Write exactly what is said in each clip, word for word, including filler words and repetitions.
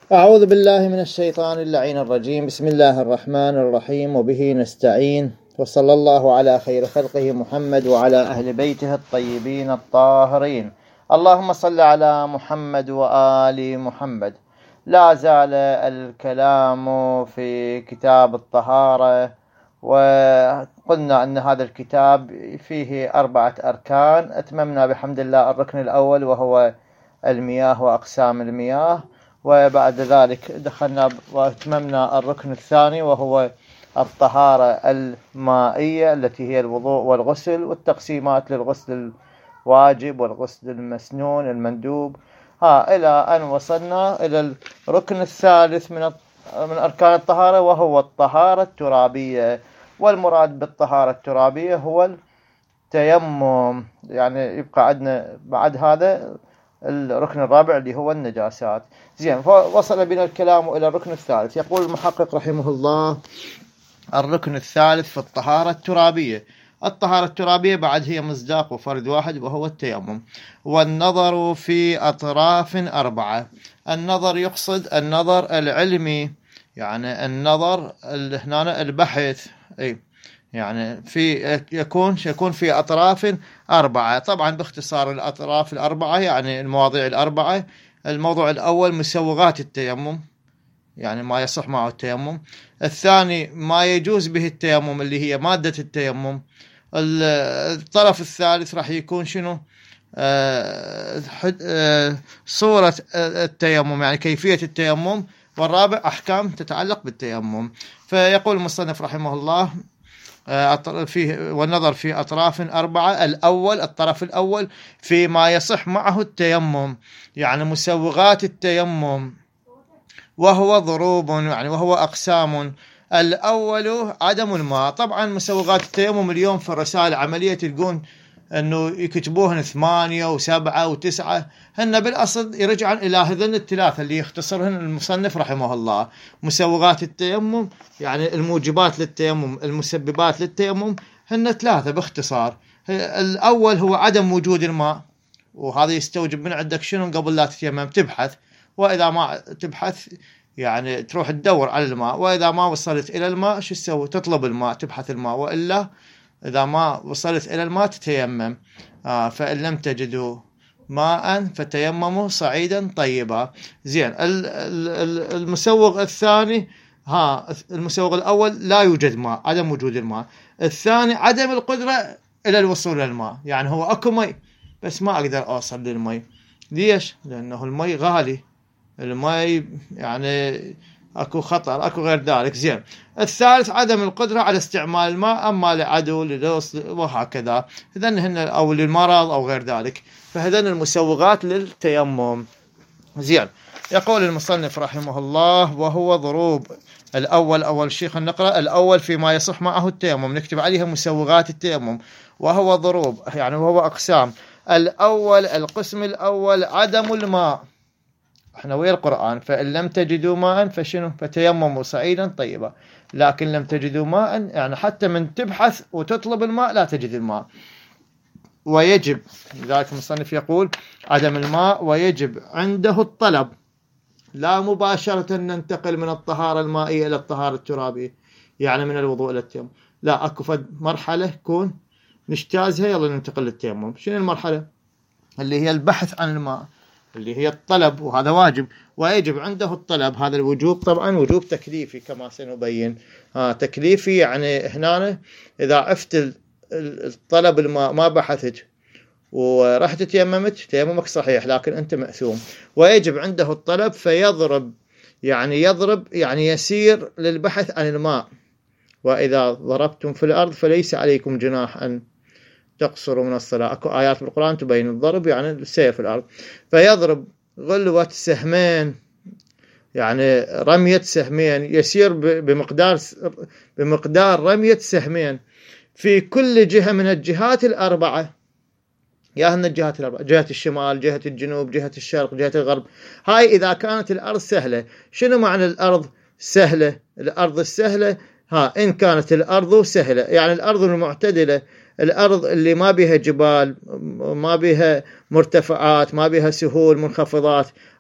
أعوذ بالله من الشيطان اللعين الرجيم. بسم الله الرحمن الرحيم، وبه نستعين، وصلى الله على خير خلقه محمد وعلى أهل بيته الطيبين الطاهرين. اللهم صل على محمد وآل محمد. لا زال الكلام في كتاب الطهارة، وقلنا أن هذا الكتاب فيه أربعة أركان. أتممنا بحمد الله الركن الأول وهو المياه وأقسام المياه، وبعد ذلك دخلنا واتممنا الركن الثاني وهو الطهارة المائية التي هي الوضوء والغسل، والتقسيمات للغسل الواجب والغسل المسنون المندوب، ها إلى أن وصلنا إلى الركن الثالث من من أركان الطهارة وهو الطهارة الترابية. والمراد بالطهارة الترابية هو التيمم. يعني يبقى عندنا بعد هذا الركن الرابع اللي هو النجاسات. زين، فوصل بنا الكلام إلى الركن الثالث. يقول المحقق رحمه الله: الركن الثالث في الطهارة الترابية. الطهارة الترابية بعد هي مصداق وفرد واحد وهو التيمم. والنظر في أطراف أربعة. النظر يقصد النظر العلمي، يعني النظر هنا البحث، أي يعني في يكون يكون في أطراف أربعة. طبعا باختصار الأطراف الأربعة يعني المواضيع الأربعة. الموضوع الأول مسوغات التيمم، يعني ما يصح معه التيمم. الثاني ما يجوز به التيمم اللي هي مادة التيمم. الطرف الثالث راح يكون شنو؟ آه آه صورة التيمم، يعني كيفية التيمم. والرابع أحكام تتعلق بالتيمم. فيقول المصنف رحمه الله فيه والنظر في أطراف أربعة. الأول الطرف الأول فيما يصح معه التيمم، يعني مسوغات التيمم، وهو ضروب يعني وهو أقسام. الأول عدم الماء. طبعا مسوغات التيمم اليوم في الرسائل العملية تلقون أنه يكتبوهن ثمانية وسبعة وتسعة، هن بالأصل يرجعن إلى هذين الثلاثة اللي يختصرهن المصنف رحمه الله. مسوغات التيمم يعني الموجبات للتيمم، المسببات للتيمم، هن ثلاثة باختصار. الأول هو عدم وجود الماء، وهذا يستوجب من عندك شنو؟ قبل لا تتيمم تبحث، وإذا ما تبحث يعني تروح تدور على الماء، وإذا ما وصلت إلى الماء شو تسوي؟ تطلب الماء، تبحث الماء، وإلا إذا ما وصلت إلى الماء تتيمم. آه فإن لم تجدوا ماء فتيمموا صعيدا طيبا. زين، المسوغ الثاني، ها المسوغ الأول لا يوجد ماء، عدم وجود الماء. الثاني عدم القدرة إلى الوصول للماء، يعني هو أكو مي بس ما أقدر أوصل للمي. ليش؟ لأنه المي غالي، المي يعني اكو خطر، اكو غير ذلك. زين، الثالث عدم القدرة على استعمال الماء، اما لعدو للوص وهكذا، اذن هن او للمرض او غير ذلك، فهذن المسوغات للتيمم. زين، يقول المصنف رحمه الله: وهو ضروب. الاول اول شيء خلينا نقرا الاول فيما يصح معه التيمم، نكتب عليها مسوغات التيمم. وهو ضروب يعني وهو اقسام. الاول القسم الاول عدم الماء، احنا ويا القرآن: فإن لم تجدوا ماء فشنو؟ فتيمموا صعيدا طيبا. لكن لم تجدوا ماء يعني حتى من تبحث وتطلب الماء لا تجد الماء. ويجب، لذلك المصنف يقول عدم الماء ويجب عنده الطلب، لا مباشرة ننتقل من الطهارة المائية إلى الطهارة الترابية، يعني من الوضوء إلى التيمم. لا، أكو فد مرحلة كون نجتازها يلا ننتقل للتيمم. شنو المرحلة؟ اللي هي البحث عن الماء، اللي هي الطلب، وهذا واجب. ويجب عنده الطلب. هذا الوجوب طبعا وجوب تكليفي كما سنبين. آه تكليفي يعني هنا إذا عفت الطلب الماء ما بحثت ورحت تيممت، تيممك صحيح لكن أنت مأثوم. ويجب عنده الطلب فيضرب، يعني يضرب يعني يسير للبحث عن الماء. وإذا ضربتم في الأرض فليس عليكم جناح أن تقصروا من الصلاة. أكو آيات بالقرآن تبين الضرب يعني السيف في الأرض. فيضرب غلوة سهمين، يعني رمية سهمين، يسير بمقدار بمقدار رمية سهمين في كل جهة من الجهات الأربعة. يا هن الجهات الأربعة: جهة الشمال، جهة الجنوب، جهة الشرق، جهة الغرب. هاي إذا كانت الأرض سهلة. شنو معنى الأرض سهلة؟ الأرض السهلة ها إن كانت الأرض سهلة، يعني الأرض المعتدلة، الأرض اللي ما بها جبال، ما بها مرتفعات، ما بها سهول منخفضات،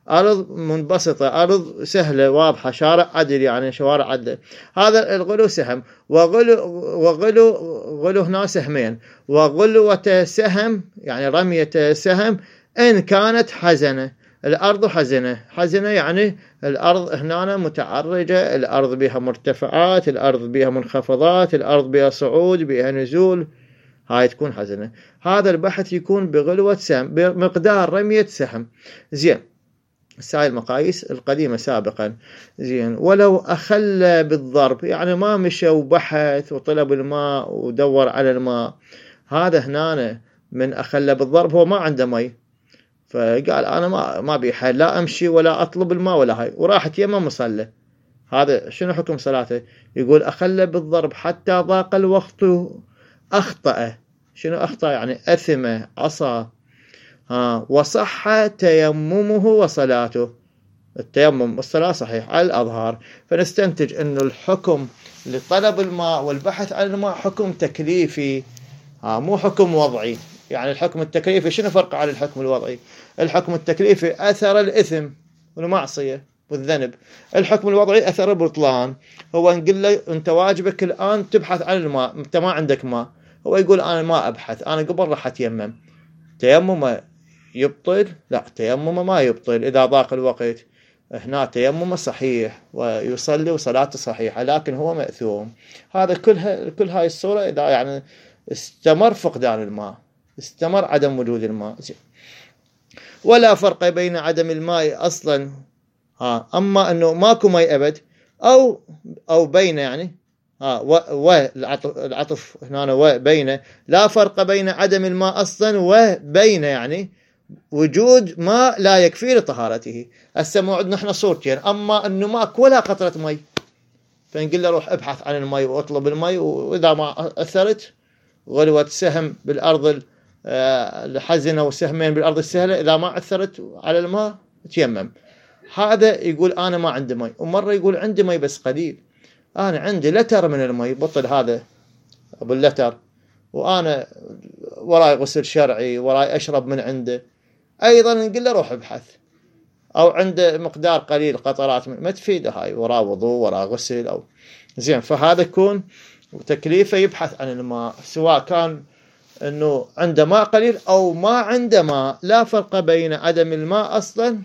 أرض منبسطة، أرض سهلة واضحة، شارع عدل يعني شوارع عدل. هذا الغلو سهم. وغلو وغلو غلو هنا سهمين. وغلوة سهم يعني رمية سهم إن كانت حزنة، الأرض حزنة. حزنة يعني الأرض هنا متعرجة، الأرض بها مرتفعات، الأرض بها منخفضات، الأرض بها صعود بها نزول، هاي تكون حزنة. هذا البحث يكون بغلوة سهم، بمقدار رمية سهم. زين، هاي المقاييس القديمة سابقا. زين، ولو أخل بالضرب يعني ما مشى وبحث وطلب الماء ودور على الماء، هذا هنا من أخل بالضرب هو ما عنده مي، فقال أنا ما ما بي حل، لا أمشي ولا أطلب الماء ولا هاي، وراح يتيمم مصلى. هذا شنو حكم صلاته؟ يقول أخل بالضرب حتى ضاق الوقت أخطأ. شنو أخطأ؟ يعني أثمه، عصى. ها، وصح تيممه وصلاته. التيمم والصلاة صحيح على الأظهار. فنستنتج أنه الحكم لطلب الماء والبحث عن الماء حكم تكليفي، ها، مو حكم وضعي. يعني الحكم التكليفي شنو فرق عن الحكم الوضعي؟ الحكم التكليفي أثر الإثم والمعصية والذنب، الحكم الوضعي أثر البطلان. هو نقول له أنت واجبك الآن تبحث عن الماء، أنت ما عندك ماء، هو يقول أنا ما أبحث، أنا قبل راح أتيمم. تيمم يبطل؟ لا، تيمم ما يبطل إذا ضاق الوقت. هنا تيمم صحيح ويصلي وصلاته صحيحة، لكن هو مأثوم. هذا كلها كل هاي الصورة إذا يعني استمر فقدان الماء، استمر عدم وجود الماء. ولا فرق بين عدم الماء أصلا، ها، أما أنه ماكو ماء أبد، أو أو بين يعني ها والعطف هنا وبين. لا فرق بين عدم الماء أصلا وبين يعني وجود ماء لا يكفي لطهارته. هسه موعدنا احنا صورتين، اما انه ماكو ولا قطرة مي، فنقول له روح ابحث عن المي واطلب المي، واذا ما اثرت غلوة سهم بالارض الحزنة وسهمين بالارض السهلة، اذا ما اثرت على الماء تيمم. هذا يقول انا ما عندي مي، ومرة يقول عندي مي بس قليل، انا عندي لتر من المي، بطل هذا ابو اللتر، وانا وراي غسل شرعي، وراي اشرب من عنده، ايضا نقول له روح ابحث. او عنده مقدار قليل قطرات ما تفيده، هاي وراه وضوء وراه غسل او زين. فهذا يكون تكليفه يبحث عن الماء، سواء كان انه عنده ماء قليل او ما عنده ماء. لا فرق بين عدم الماء اصلا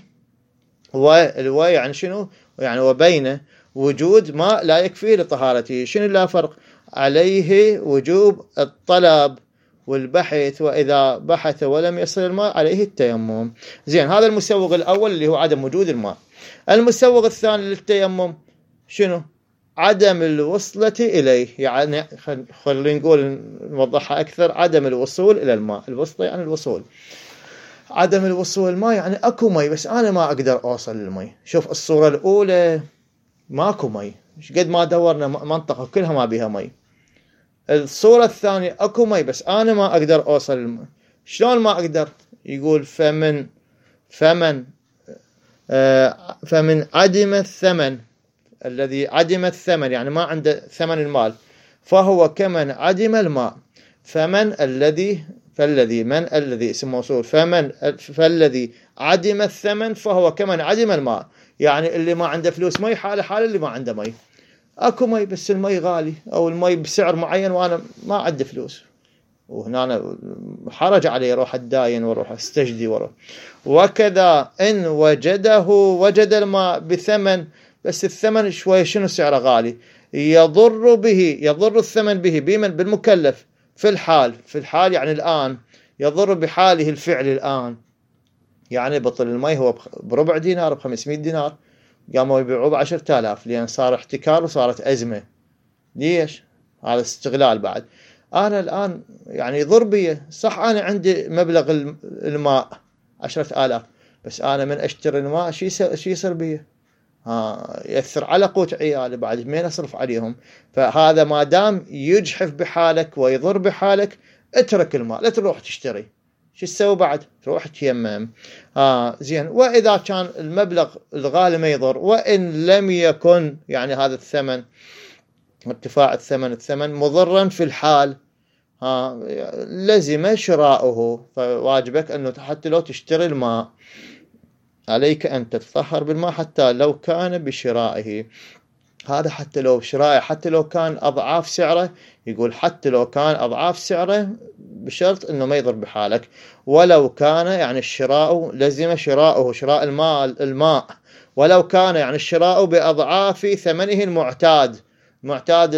والو يعني شنو يعني وبين وجود ماء لا يكفي لطهارته. شنو لا فرق؟ عليه وجوب الطلب والبحث، وإذا بحث ولم يصل الماء عليه التيمم. زين، هذا المسوغ الأول اللي هو عدم وجود الماء. المسوغ الثاني للتيمم شنو؟ عدم الوصلة إليه. يعني خلينا نقول نوضحها أكثر، عدم الوصول إلى الماء. الوصلة يعني الوصول، عدم الوصول الماء يعني أكو مي بس أنا ما أقدر أوصل للمي. شوف الصورة الأولى ماكو مي، مش قد ما دورنا منطقة كلها ما بيها مي. الصورة الثانية أكو مي بس أنا ما أقدر أوصل الماء. شلون ما أقدر؟ يقول فمن فمن آه فمن عدم الثمن، الذي عدم الثمن يعني ما عنده ثمن المال، فهو كمن عدم الماء. فمن الذي فالذي من الذي اسم موصول، فمن فالذي عدم الثمن فهو كمن عدم الماء. يعني اللي ما عنده فلوس مي حاله حال اللي ما عنده مي. اكو مي بس المي غالي، او المي بسعر معين وانا ما عندي فلوس، وهنا حرج علي اروح اتداين واروح استجدي واروح. وكذا ان وجده وجد الماء بثمن، بس الثمن شوي شنو سعره غالي، يضر به يضر الثمن به بمن؟ بالمكلف في الحال في الحال يعني الآن يضر بحاله الفعل الآن. يعني بطل المي هو بربع دينار بخمسمائة دينار، قاموا يبيعوه بعشرة آلاف لأن صار احتكار وصارت أزمة. ليش؟ هذا استغلال بعد. أنا الآن يعني يضر بي، صح أنا عندي مبلغ الماء عشرة آلاف، بس أنا من أشتري الماء شي شي يصير بي؟ ها، يأثر على قوت عيالي بعد، مين أصرف عليهم؟ فهذا ما دام يجحف بحالك ويضر بحالك، اترك الماء، لا تروح تشتري. شو تسوي بعد؟ تروح تيمم. آه زين. وإذا كان المبلغ الغالي ما يضر، وإن لم يكن يعني هذا الثمن ارتفاع الثمن الثمن مضرا في الحال، آه لزم شراؤه، فواجبك أنه حتى لو تشتري الماء. عليك أن تتطهر بالماء حتى لو كان بشرائه. هذا حتى لو بشرائه، حتى لو كان أضعاف سعره، يقول حتى لو كان أضعاف سعره بشرط أنه ما يضر بحالك. ولو كان يعني الشراء لزم شراؤه شراء المال الماء، ولو كان يعني الشراء بأضعاف ثمنه المعتاد، معتاد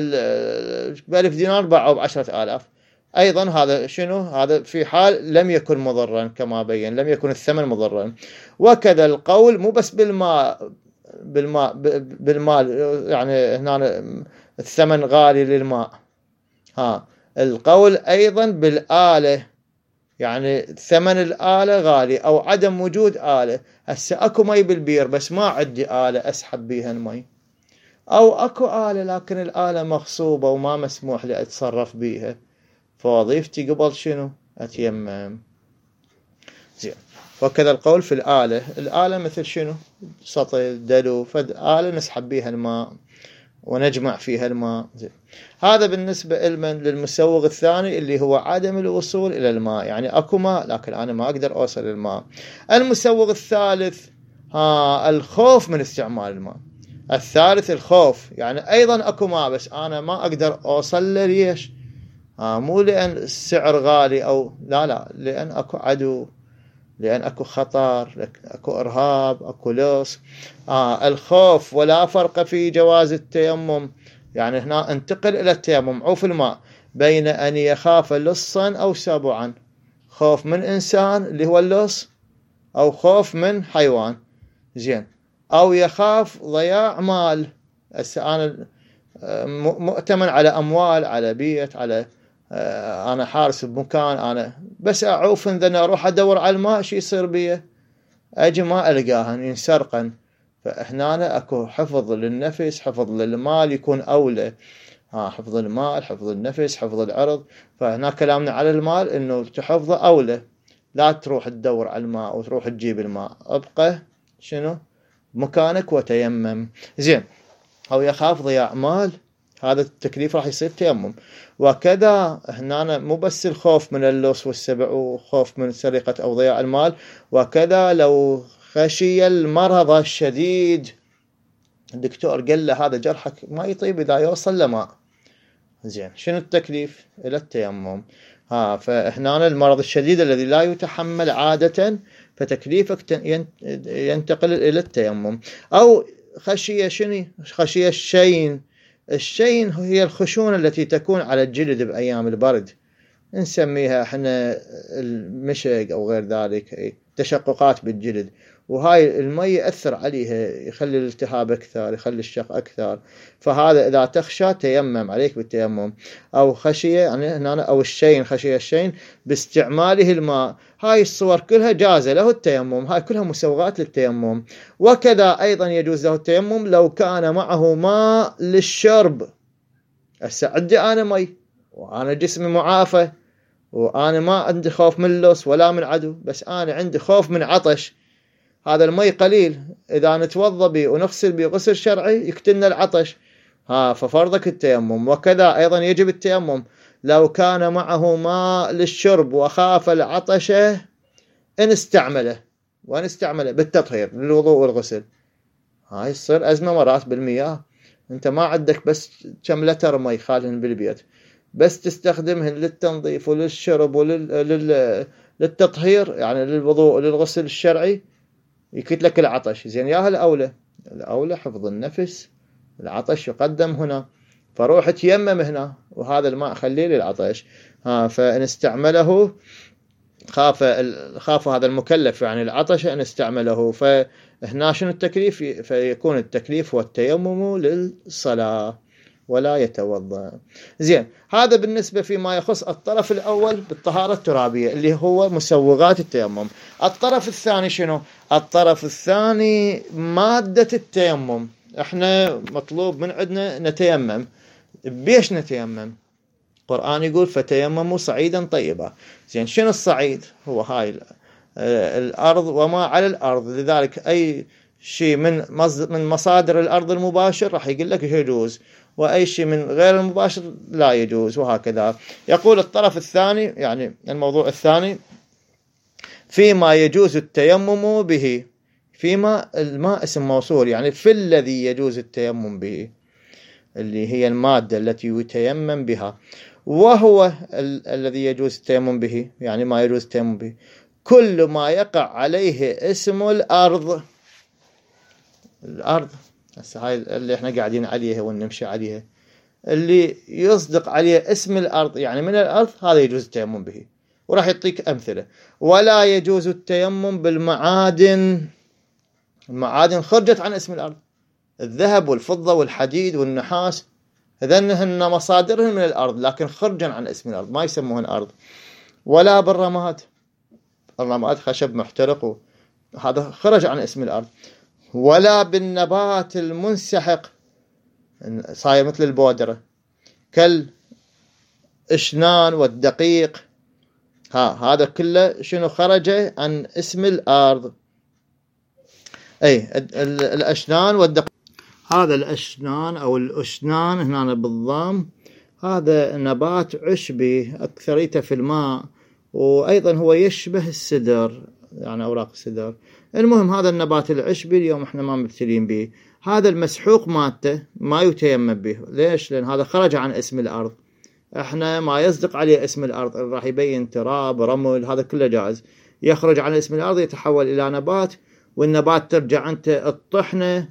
بألف دينار باعوا بعشرة آلاف، أيضا هذا شنو؟ هذا في حال لم يكن مضرا، كما بين لم يكن الثمن مضرا. وكذا القول مو بس بالماء بالماء بالمال، يعني هنا الثمن غالي للماء، ها القول أيضا بالآلة، يعني ثمن الآلة غالي أو عدم وجود آلة. هسه أكو مي بالبير بس ما عندي آلة أسحب بيها المي، أو أكو آلة لكن الآلة مغصوبة وما مسموح لي أتصرف بيها، فوظيفتي قبل شنو؟ أتيمم. زين. وكذا القول في الآلة، الآلة مثل شنو؟ سطل، دلو، فد آلة نسحب بيها الماء ونجمع فيها الماء. زين. هذا بالنسبة لمن؟ للمسوغ الثاني اللي هو عدم الوصول إلى الماء، يعني أكو ماء لكن أنا ما أقدر أوصل للماء. المسوغ الثالث ها الخوف من استعمال الماء. الثالث الخوف، يعني أيضا أكو ماء بس أنا ما أقدر أوصل له. ليش؟ ها مو لأن السعر غالي أو لا لا، لأن أكو عدو، لأن أكو خطر، أكو إرهاب، أكو لص. آه الخوف. ولا فرق في جواز التيمم، يعني هنا انتقل إلى التيمم عوف الماء، بين أن يخاف لصا أو سبعا، خوف من إنسان اللي هو اللص، أو خوف من حيوان. زين. أو يخاف ضياع مال، أنا مؤتمن على أموال، على بيت، على أنا حارس بمكان، أنا بس أعوف إن أنا أروح أدور على الماء شي يصير بيه، أجي ما ألقاها ينسرقن. فإحنا أنا أكو حفظ للنفس، حفظ للمال يكون أولى. ها حفظ المال، حفظ النفس، حفظ العرض. فهنا كلامنا على المال إنه تحفظه أولى، لا تروح تدور على الماء وتروح تجيب الماء، أبقى شنو مكانك وتيمم. زين. أو يخاف ضياع مال، هذا التكليف راح يصير تيمم. وكذا هنا مو بس الخوف من اللص والسبع وخوف من سرقة أو ضياع المال، وكذا لو خشي المرض الشديد، الدكتور قال له هذا جرحك ما يطيب إذا يوصل لماء. زين. شنو التكليف؟ إلى التيمم. ها فهنا المرض الشديد الذي لا يتحمل عادة، فتكليفك ينتقل إلى التيمم. أو خشية شنو؟ خشية الشين. الشين هي الخشونة التي تكون على الجلد بأيام البرد، نسميها احنا المشق أو غير ذلك، تشققات بالجلد، وهاي المي يأثر عليها، يخلي الالتهاب أكثر، يخلي الشق أكثر. فهذا إذا تخشى تيمم، عليك بالتيمم. أو خشية يعني هنا، أو الشين، خشية الشين باستعماله الماء. هاي الصور كلها جازة له التيمم، هاي كلها مسوغات للتيمم. وكذا أيضا يجوز له التيمم لو كان معه ماء للشرب. هسه عندي أنا مي وأنا جسمي معافى وأنا ما عندي خوف من اللص ولا من عدو، بس أنا عندي خوف من عطش. هذا المي قليل، إذا نتوضى به ونغسل به غسل شرعي يقتلنا العطش، ها ففرضك التيمم. وكذا أيضا يجب التيمم لو كان معه ماء للشرب وخاف العطش إن استعمله، وإن استعمله بالتطهير للوضوء والغسل. هاي تصير أزمة مرات بالمياه، أنت ما عندك بس كم لتر مي خالهن بالبيت، بس تستخدمهن للتنظيف وللشرب وللتطهير، يعني للوضوء وللغسل الشرعي، يكتلك العطش. زين. يا الأولى الأولى حفظ النفس، العطش يقدم هنا، فروح تيمم هنا، وهذا الماء خليه للعطش. ها فإن استعمله خاف خاف هذا المكلف يعني العطش أن استعمله، فهنا شنو التكليف؟ فيكون التكليف هو التيمم للصلاة ولا يتوضأ. زين. هذا بالنسبة فيما يخص الطرف الأول بالطهارة الترابية اللي هو مسوغات التيمم. الطرف الثاني شنو؟ الطرف الثاني مادة التيمم. احنا مطلوب من عندنا نتيمم. بيش نتيمم؟ القرآن يقول فتيمموا صعيدا طيبا. زين. شنو الصعيد؟ هو هاي الأرض وما على الأرض، لذلك أي شيء من من مصادر الأرض المباشر راح يقول لك يجوز، وأي شيء من غير المباشر لا يجوز، وهكذا. يقول الطرف الثاني يعني الموضوع الثاني فيما يجوز التيمم به، فيما الماء اسم موصول، يعني في الذي يجوز التيمم به، اللي هي المادة التي يتيمم بها. وهو ال الذي يجوز التيمم به، يعني ما يجوز التيمم به كل ما يقع عليه اسم الأرض. الأرض هسه هاي اللي احنا قاعدين عليها ونمشي عليها، اللي يصدق عليه اسم الأرض يعني من الأرض، هذا يجوز التيمم به. وراح يعطيك أمثلة. ولا يجوز التيمم بالمعادن. المعادن خرجت عن اسم الأرض، الذهب والفضة والحديد والنحاس، هذنهن مصادرهن من الأرض لكن خرجا عن اسم الأرض، ما يسموهن أرض. ولا بالرماد، الرماد خشب محترق، هذا خرج عن اسم الأرض. ولا بالنبات المنسحق، صاير مثل البودرة كالإشنان والدقيق، ها هذا كله شنو خرج عن اسم الأرض. أي الأشنان والدقيق، هذا الأشنان أو الأشنان هنا بالضم، هذا نبات عشبي أكثريته في الماء، وأيضا هو يشبه السدر، يعني أوراق السدر. المهم هذا النبات العشبي اليوم احنا ما مبتلين به، هذا المسحوق مالته ما يتيمم به. ليش؟ لأن هذا خرج عن اسم الأرض، احنا ما يصدق عليه اسم الأرض، راح يبين تراب رمل، هذا كله جائز. يخرج عن اسم الأرض يتحول إلى نبات، والنبات ترجع أنت الطحنة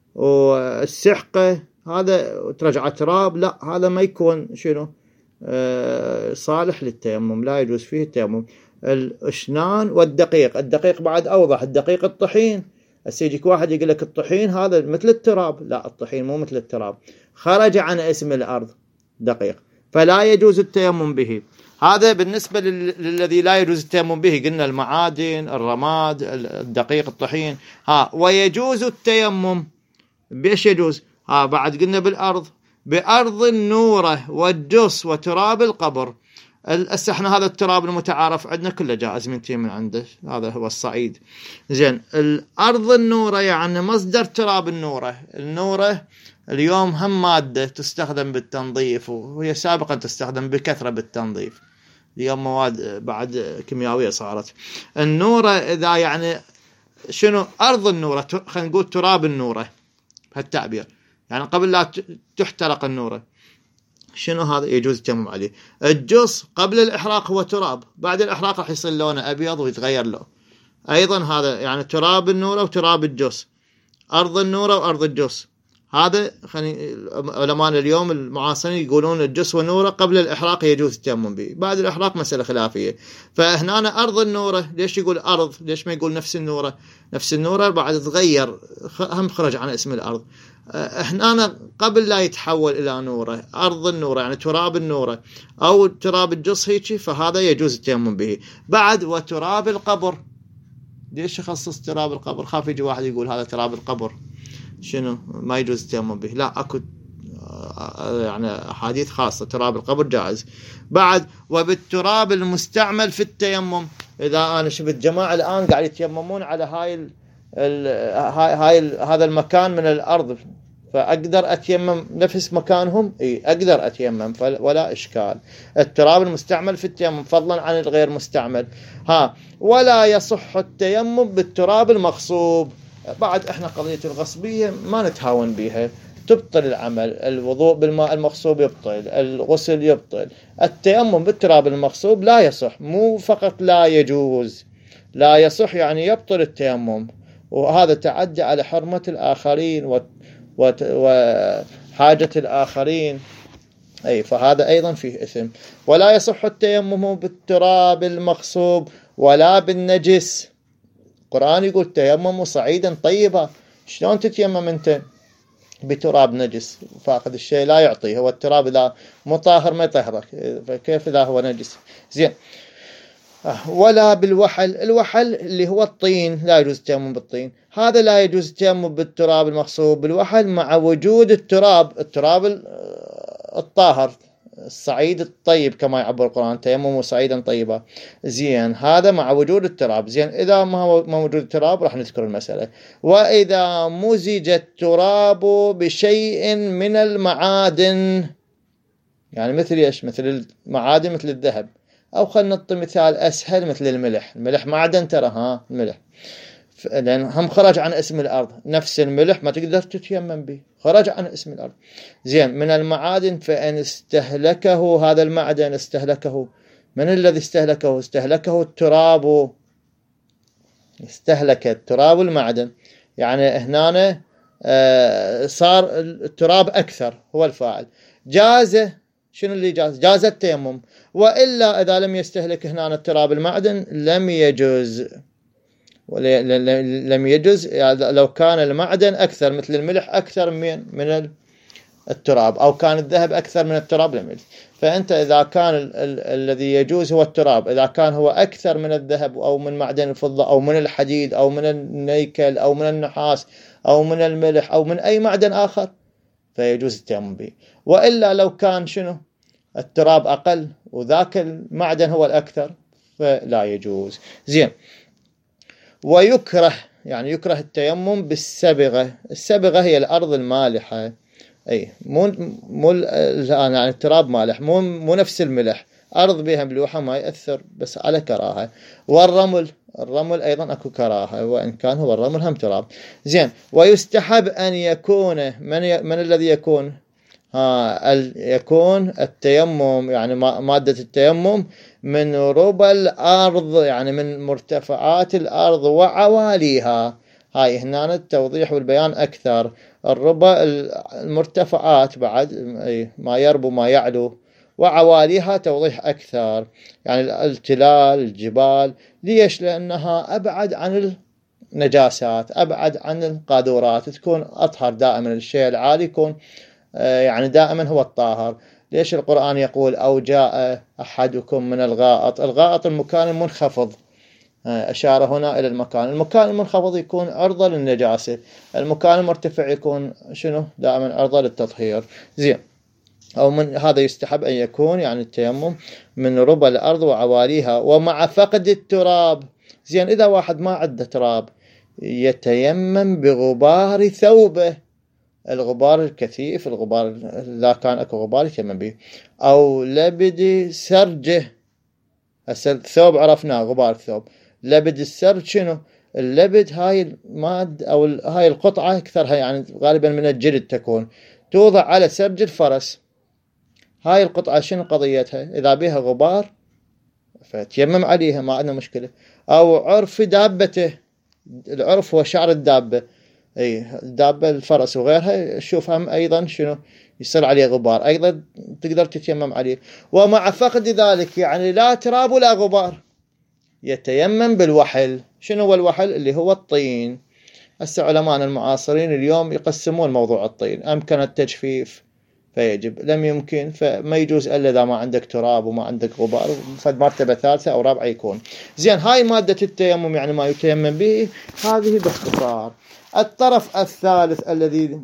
والسحقة، هذا ترجع تراب، لا هذا ما يكون شنو آه صالح للتيمم، لا يجوز فيه التيمم. الأشنان والدقيق، الدقيق بعد أوضح، الدقيق الطحين. هسه يجيك واحد يقول لك الطحين هذا مثل التراب، لا الطحين مو مثل التراب، خرج عن اسم الأرض دقيق، فلا يجوز التيمم به. هذا بالنسبة للذي لا يجوز التيمم به، قلنا المعادن، الرماد، الدقيق، الطحين. ها ويجوز التيمم بإيش يجوز؟ ها بعد قلنا بالأرض، بأرض النورة والجص وتراب القبر. هسه احنا هذا التراب المتعارف عندنا كله جائز من تي من عنده، هذا هو الصعيد. زين، الأرض النورة يعني مصدر تراب النورة. النورة اليوم هم مادة تستخدم بالتنظيف، وهي سابقا تستخدم بكثرة بالتنظيف، اليوم مواد بعد كيميائية صارت. النورة إذا يعني شنو أرض النورة، خلينا نقول تراب النورة بهالتعبير، يعني قبل لا تحترق النورة، شنو هذا يجوز التيمم عليه. الجص قبل الإحراق هو تراب، بعد الإحراق راح يصير لونه أبيض ويتغير له، أيضا هذا يعني تراب النورة وتراب الجص، أرض النورة وأرض الجص. هذا خلي علماء اليوم المعاصرين يقولون الجص والنورة قبل الإحراق يجوز التيمم به، بعد الإحراق مسألة خلافية. فهنا أرض النورة، ليش يقول أرض؟ ليش ما يقول نفس النورة؟ نفس النورة بعد تغير، هم خرج عن اسم الأرض. هنا قبل لا يتحول إلى نورة، أرض النورة يعني تراب النورة أو تراب الجص هيك، فهذا يجوز التيمم به. بعد وتراب القبر، ليش يخصص تراب القبر؟ خاف يجي واحد يقول هذا تراب القبر شنو ما يجوز التيمم به، لا اكو يعني احاديث خاصه، تراب القبر جائز. بعد وبالتراب المستعمل في التيمم، اذا انا شفت جماعه الان قاعد يتيممون على هاي ال ال هاي, هاي ال هذا المكان من الارض، فاقدر اتيمم نفس مكانهم، اي اقدر اتيمم ولا اشكال. التراب المستعمل في التيمم فضلا عن الغير مستعمل. ها ولا يصح التيمم بالتراب المغصوب. بعد احنا قضية الغصبية ما نتهاون بها، تبطل العمل. الوضوء بالماء المغصوب يبطل، الغسل يبطل، التيمم بالتراب المغصوب لا يصح. مو فقط لا يجوز، لا يصح يعني يبطل التيمم، وهذا تعدي على حرمة الآخرين وحاجة الآخرين، أي فهذا أيضا فيه إثم. ولا يصح التيمم بالتراب المغصوب ولا بالنجس. القرآن يقول تيمموا صعيدا طيبا، شلون تتيمم انت بتراب نجس؟ فاقد الشيء لا يعطيه، هو التراب اذا مطهر ما يطهرك، فكيف اذا هو نجس؟ زين. ولا بالوحل، الوحل اللي هو الطين لا يجوز التيمم بالطين، هذا لا يجوز التيمم بالتراب المغصوب بالوحل مع وجود التراب التراب الطاهر، الصعيد الطيب كما يعبر القرآن، تيمموا صعيدا طيبا. زين، هذا مع وجود التراب. زين، إذا ما موجود التراب راح نذكر المسألة. وإذا مزج التراب بشيء من المعادن، يعني مثل إيش؟ مثل المعادن مثل الذهب، أو خلينا نعطي مثال أسهل مثل الملح. الملح معدن ترى، ها الملح. لأن هم خرج عن اسم الأرض، نفس الملح ما تقدر تتيمم به، خرج عن اسم الأرض. زين، من المعادن فإن استهلكه هذا المعدن، استهلكه من الذي استهلكه؟ استهلكه التراب، استهلك التراب المعدن، يعني هنا آه صار التراب أكثر هو الفاعل. جاز، شنو اللي جاز؟ جاز التيمم. وإلا إذا لم يستهلك هنا التراب المعدن لم يجوز، لم يجوز يعني لو كان المعدن أكثر مثل الملح أكثر من من التراب، أو كان الذهب أكثر من التراب لم يجوز. فأنت إذا كان ال ال الذي يجوز هو التراب، إذا كان هو أكثر من الذهب أو من معدن الفضة أو من الحديد أو من النيكل أو من النحاس أو من الملح أو من أي معدن آخر فيجوز التيمم به. وإلا لو كان شنو التراب أقل وذاك المعدن هو الأكثر فلا يجوز. زين، ويكره، يعني يكره التيمم بالسبغة. السبغة هي الأرض المالحة، أي مو مو يعني التراب مالح، مو مو نفس الملح، أرض بها ملوحة ما يأثر، بس على كراهة. والرمل، الرمل أيضا أكو كراهة وإن كان هو الرمل هم تراب. زين، ويستحب أن يكون من, ي... من الذي يكون ها ال... يكون التيمم، يعني مادة التيمم من ربى الأرض، يعني من مرتفعات الأرض وعواليها. هاي هنا التوضيح والبيان أكثر. الربى المرتفعات بعد ما يربو ما يعلو، وعواليها توضيح أكثر، يعني التلال الجبال. ليش؟ لأنها أبعد عن النجاسات، أبعد عن القاذورات، تكون أطهر دائما. الشيء العالي يكون يعني دائما هو الطاهر. ليش القرآن يقول أو جاء أحدكم من الغائط؟ الغائط المكان المنخفض، أشار هنا إلى المكان. المكان المنخفض يكون عرضة للنجاسة، المكان المرتفع يكون شنو؟ دائما عرضة للتطهير. زين، أو من هذا يستحب أن يكون يعني التيمم من ربى الأرض وعواليها ومع فقد التراب. زين، إذا واحد ما عنده تراب يتيمم بغبار ثوبه، الغبار الكثيف، الغبار إذا كان أكو غبار يتيمم به، أو لبد سرجه. الثوب عرفناه غبار الثوب، لبد السرج شنو؟ اللبد هاي الماد أو هاي القطعة أكثرها يعني غالبا من الجلد تكون، توضع على سرج الفرس. هاي القطعة شنو قضيتها؟ إذا بها غبار فتيمم عليها ما عندنا مشكلة. أو عرف دابته، العرف هو شعر الدابة، أي الدابة الفرس وغيرها، شوفها أيضا شنو يصير عليه غبار، أيضا تقدر تتيمم عليه. ومع فقد ذلك يعني لا تراب ولا غبار يتيمم بالوحل. شنو هو الوحل؟ اللي هو الطين. هسه علماء المعاصرين اليوم يقسمون موضوع الطين، أمكن التجفيف فيجب، لم يمكن فما يجوز إلا إذا ما عندك تراب وما عندك غبار، فد مرتبة ثالثة أو رابعة يكون. زين، هاي مادة التيمم يعني ما يتيمم به، هذه باختصار. الطرف الثالث الذي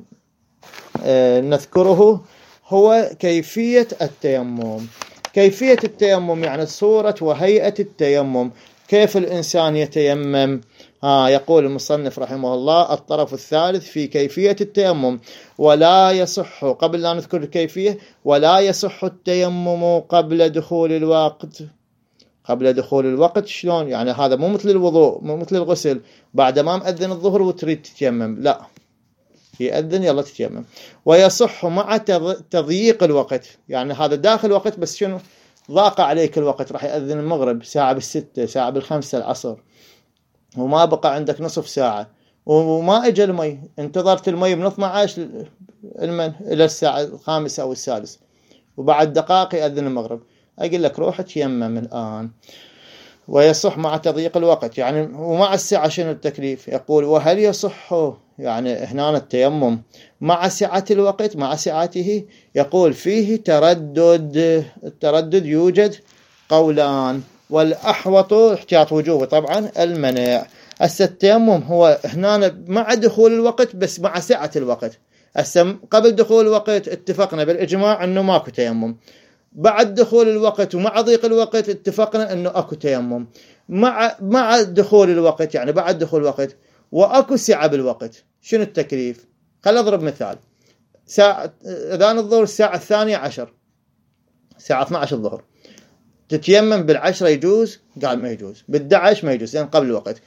آه نذكره هو كيفية التيمم. كيفية التيمم يعني صورة وهيئة التيمم، كيف الإنسان يتيمم. ها يقول المصنف رحمه الله: الطرف الثالث في كيفية التيمم. ولا يصح، قبل لا نذكر الكيفية، ولا يصح التيمم قبل دخول الوقت. قبل دخول الوقت شلون؟ يعني هذا مو مثل الوضوء، مو مثل الغسل بعد ما مأذن الظهر وتريد تتيمم، لا، يأذن يلا تتيمم. ويصح مع تضييق الوقت، يعني هذا داخل وقت بس شنو ضاق عليك الوقت، راح يأذن المغرب ساعة بالستة، ساعة بالخمسة العصر، وما بقى عندك نصف ساعة وما اجى المي، انتظرت المي من اثني عشر المن الى الساعة الخامسة او السادسة، وبعد دقائق يأذن المغرب، اقول لك روح تيمم الان. ويصح مع تضييق الوقت، يعني ومع السعة شنو التكليف؟ يقول: وهل يصح يعني هنا التيمم مع سعة الوقت؟ مع سعته يقول: فيه تردد. التردد يوجد قولان، والأحوط احتياط وجوبه طبعا المنع. التيمم هو هنا مع دخول الوقت بس مع سعة الوقت. قبل دخول الوقت اتفقنا بالإجماع أنه ماكو تيمم، بعد دخول الوقت ومع ضيق الوقت اتفقنا أنه أكو تيمم. مع مع دخول الوقت يعني بعد دخول الوقت وأكو سعة بالوقت، شنو التكليف؟ خل أضرب مثال. ساعة أذان الظهر الساعة الثانية عشر، الساعة اثني عشر الظهر، تتيمم بالعشرة يجوز؟ قال ما يجوز. بالدعش ما يجوز لأن قبل الوقت.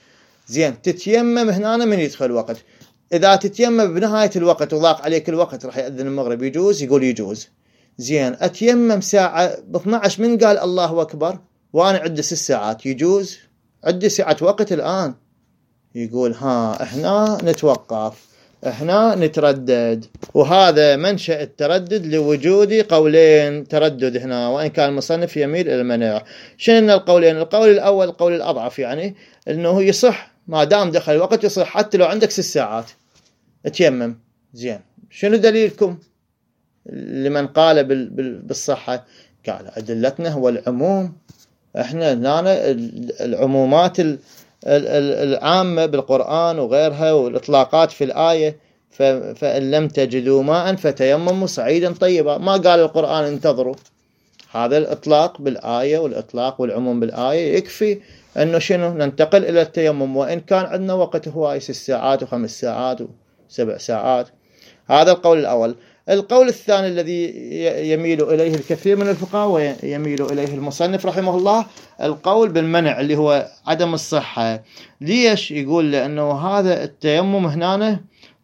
زين تتيمم هنا من يدخل وقت. إذا تتيمم بنهاية الوقت وضاق عليك الوقت راح يأذن المغرب يجوز؟ يقول يجوز. زين أتيمم ساعة ب اثني عشر من قال الله أكبر وأنا عندي ست ساعات يجوز؟ عندي ساعة وقت الآن. يقول ها إحنا نتوقف، إحنا نتردد. وهذا منشأ التردد لوجود قولين تردد هنا، وإن كان المصنف يميل إلى المنع. شنو القولين؟ القول الأول القول الأضعف، يعني أنه يصح ما دام دخل الوقت يصح حتى لو عندك ست ساعات اتيمم. زين شنو دليلكم لمن قال بالصحة؟ قال أدلتنا هو العموم. احنا هنا العمومات العامة بالقرآن وغيرها والإطلاقات في الآية، فإن لم تجدوا ماء فتيمموا صعيدا طيبا. ما قال القرآن انتظروا. هذا الإطلاق بالآية والإطلاق والعموم بالآية يكفي أنه شنو ننتقل إلى التيمم، وإن كان عندنا وقت هواي ست ساعات وخمس ساعات وسبع ساعات. هذا القول الأول. القول الثاني الذي يميل إليه الكثير من الفقهاء ويميل إليه المصنف رحمه الله القول بالمنع اللي هو عدم الصحة. ليش؟ يقول لأنه هذا التيمم هنا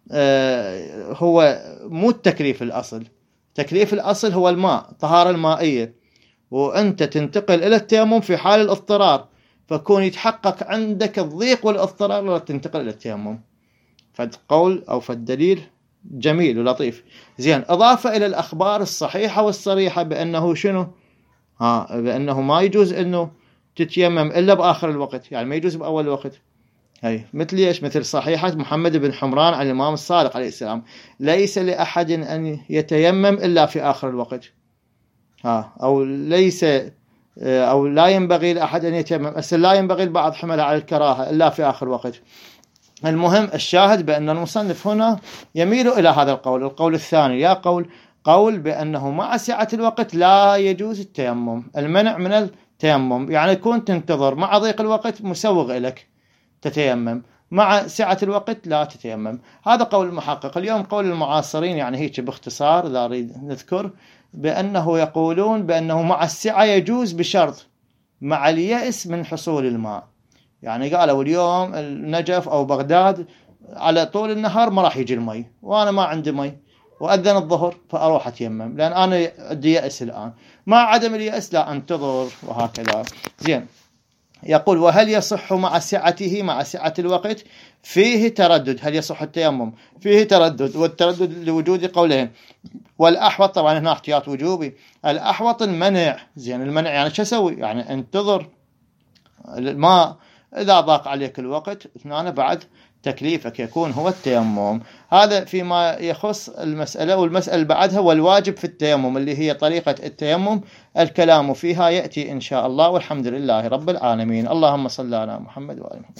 هو مو التكليف الأصل. تكليف الأصل هو الماء، طهارة المائية، وأنت تنتقل إلى التيمم في حال الاضطرار، فكون يتحقق عندك الضيق والاضطرار لا تنتقل إلى التيمم. فالقول أو فالدليل جميل ولطيف. زين أضافة إلى الأخبار الصحيحة والصريحة بأنه شنو؟ ها بأنه ما يجوز أنه تتيمم إلا بآخر الوقت، يعني ما يجوز بأول الوقت. هاي مثل إيش؟ مثل صحيحة محمد بن حمران عن الإمام الصادق عليه السلام: ليس لأحد أن يتيمم إلا في آخر الوقت. ها أو ليس أو لا ينبغي لأحد أن يتيمم، بس لا ينبغي البعض حمل على الكراهة إلا في آخر وقت. المهم الشاهد بأن المصنف هنا يميل إلى هذا القول. القول الثاني يا قول قول بأنه مع سعة الوقت لا يجوز التيمم، المنع من التيمم، يعني كنت تنتظر مع ضيق الوقت مسوغ لك تتيمم، مع سعة الوقت لا تتيمم. هذا قول المحقق. اليوم قول المعاصرين يعني هيك باختصار لا أريد نذكر، بأنه يقولون بأنه مع السعة يجوز بشرط مع اليأس من حصول الماء. يعني قالوا اليوم النجف أو بغداد على طول النهار ما راح يجي المي، وأنا ما عندي مي وأذن الظهر فأروح أتيمم لأن أنا عندي يأس الآن. مع عدم اليأس لا أنتظر، وهكذا. زين يقول: وهل يصح مع سعته مع سعة الوقت؟ فيه تردد. هل يصح التيمم؟ فيه تردد، والتردد لوجود قولين، والأحوط طبعا هنا احتياط وجوبي، الأحوط المنع. زين المنع يعني شو أسوي؟ يعني انتظر الماء، إذا ضاق عليك الوقت هنا بعد تكليفك يكون هو التيمم. هذا فيما يخص المسألة. والمسألة بعدها والواجب في التيمم اللي هي طريقة التيمم، الكلام فيها يأتي إن شاء الله، والحمد لله رب العالمين. اللهم صل على محمد وآل محمد.